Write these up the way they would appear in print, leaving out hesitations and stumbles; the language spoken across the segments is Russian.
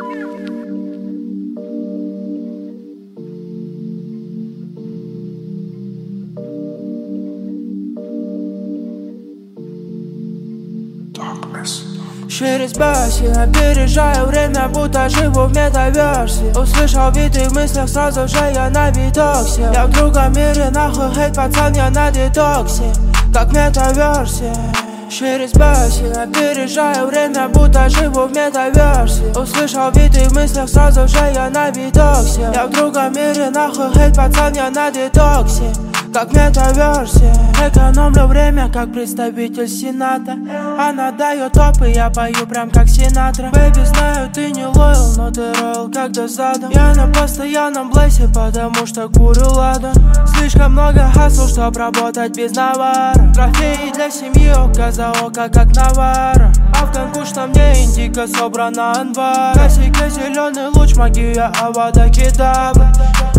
Через баси опережаю время, будто живу в метаверсе. Услышал биты в мыслях, сразу же я на витоксе. Я в другом мире, нахуй хейт, пацан, я на детоксе, как в метаверсе. Через баси опережаю время, будто живу в метаверсе. Услышал биты в мыслях, сразу же я на витоксе. Я в другом мире, нахуй хейт, пацан, я на детоксе, как в метаверсе. Экономлю время, как представитель сената. Она дает топ, и я пою прям как Синатра. Бэйби, знаю, ты не лоял, но ты роял как до задом. Я на постоянном блэсе, потому что курю ладан. Слишком много хасл, чтоб работать без навара. Трофеи для семьи, око за око, как Навара. А в конку, что мне индиго собрана анвар. Косика, зеленый луч, магия, авада, кедабра.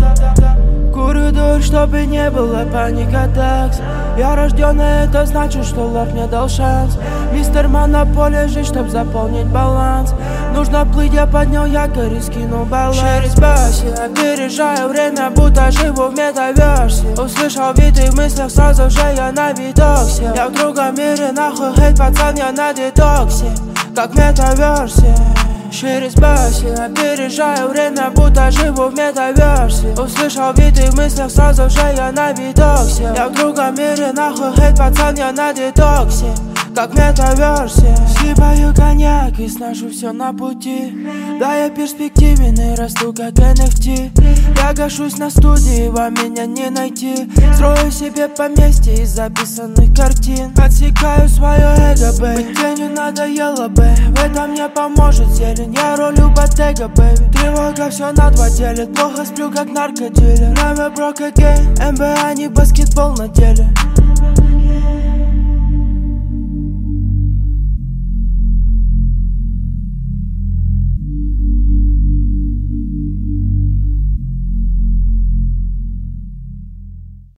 Курю дурь, чтобы не было паника-такс. Я рожденный, это значит, что лорд мне дал шанс. Мистер Монополия, жизнь, чтоб заполнить баланс. Нужно плыть, я поднял якорь и скинул баланс. Через баси опережаю время, будто живу в метаверсе. Услышал биты в мыслях, сразу же я на витоксе. Я в другом мире, нахуй хейт, пацан, я на детоксе, как в метаверсе. Через баси опережаю время, будто живу в метаверсе. Услышал биты в мыслях, сразу же я на витоксе. Я в другом мире, нахуй хейт, пацан, я на детоксе, как в метаверсе. Съебаю коньяк и сношу все на пути. Да, я перспективен и расту как NFT. Я гашусь на студии, вам меня не найти. Строю себе поместье из записанных картин. Отсекаю свое эго, бэй. Быть тенью надоело, бэй. В этом мне поможет зелень, я ролю Bottega, бэйби. Тревога все на два делит. Плохо сплю, как наркодилер. Never broke again. НБА не баскетбол на теле.